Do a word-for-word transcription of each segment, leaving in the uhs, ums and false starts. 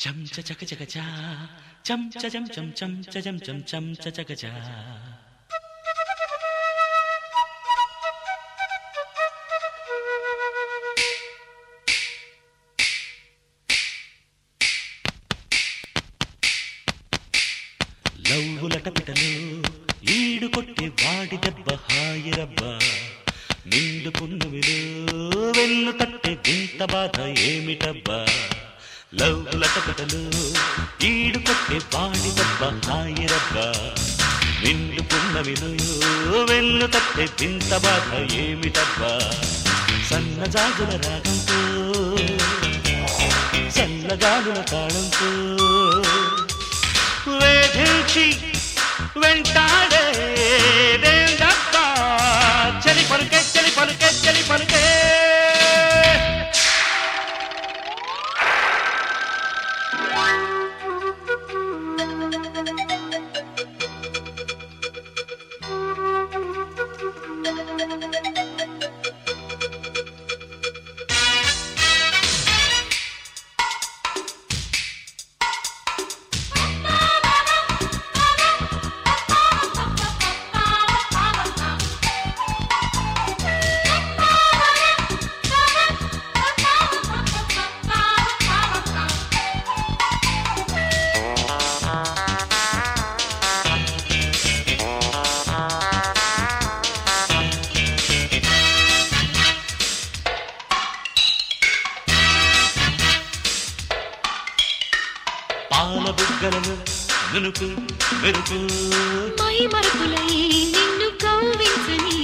చం చ చక చక చా చం చ చం చం చం చ చం చం చం చ చక చా లవ్వులట పిటలు ఈడు కొట్టి వాడి దెబ్బ హాయిరబ్బా నిండు పున్నమిలో వెన్ను తట్టే వింత బాధ ఏమిటబ్బా లవ్వులట పిటలు ఈడు కొట్టి వాడి దెబ్బ హాయిరబ్బా నిండు పున్నమిలో వెన్ను తట్టే వింత బాధ ఏమిటబ్బా సన్నజాజుల రాగంతో సన్నగాలుల తాళంతో వేధించి వెంటాడే దేందబ్బా చలి పలుకే చలి పలుకే చలి పలుకే పాల బుగ్గలను నునుపు మెరుపు మై మరపులై నిన్ను కౌవించని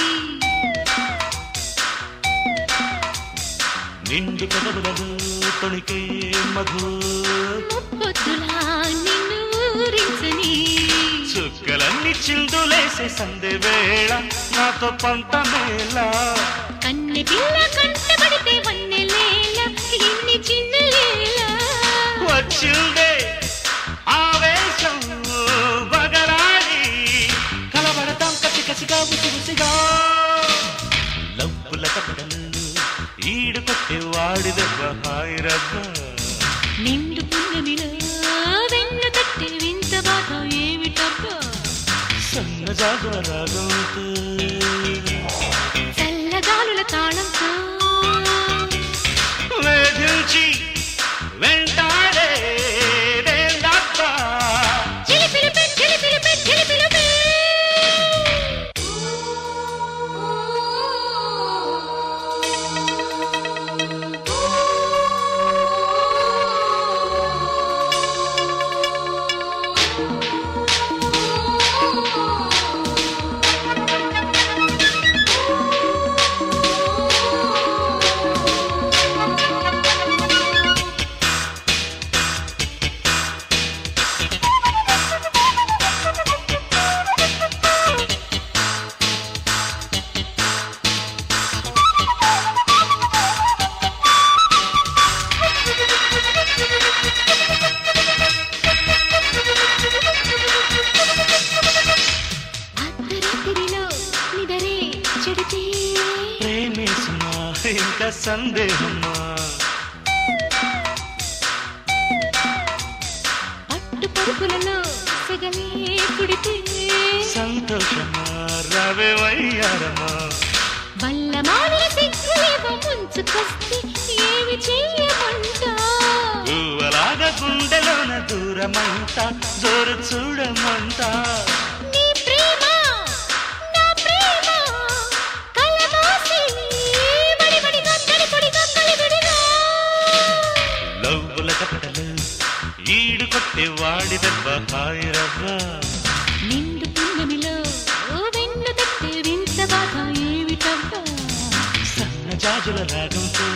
నిండు కదవులను తొణికే మధు ముప్పొద్దులా నిన్ను ఊరించని చుక్కలన్నీ చిందులేసే సందే వేళ నాతో పంతమేళ కన్నె పిల్ల కంటబడితే వన్నెలేల ఇన్ని చిన్నలేల వచ్చిందే ఆవేశం బగరాడి కలబడతాం కసి కసిగా ఉసి ఉసిగా లవ్వుల కపటలు ఈడు కొట్టే వాడి దెబ్బ హాయిరబ్బా నిండు పున్నమిలో వెన్ను తట్టి వింత బాధ ఏమిటబ్బా సన్నజాజుల రాగంతో చల్లగాలుల తాళంతో వేధించి వెంటాడే దేందబ్బా చిలిపిలిపి చిలిపిలిపి చిలిపిలిపి ప్రేమేసుమా ఇంకా సందేహమా పట్టు పరుపులలో సెగలే కుడితే సంతోషమా రవే వయ్యారమా వల్ల మావిల సిగ్గులేవో ముంచుకొస్తే ఏమి చెయ్యమంటా గువ్వలాగా గుండెలోన దూరమంటా జోరు చూడమంటా నీ ప్రేమ నా ప్రేమ కలమోసి వడివడిగా తడిపొడిగా కలివిడిగా లవ్వుల కపటలు ఈడు కొట్టే వాడి దెబ్బ హాయిరవ్వా నిండు పున్నమిలో వెన్ను తట్టే వింత బాధ ఏమిటబ్బా సన్నజాజుల రాగంతో